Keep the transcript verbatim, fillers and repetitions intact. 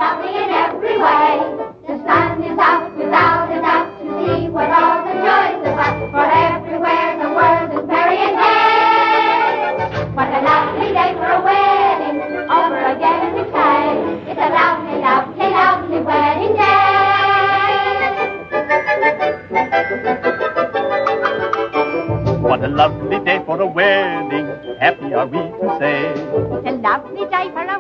lovely in every way. The sun is out without a doubt to see what all the joys about, for everywhere the world is merry and gay. What a lovely day for a wedding, over again we say. It's a lovely, lovely, lovely wedding day. What a lovely day for a wedding, happy are we to say. It's a lovely day for a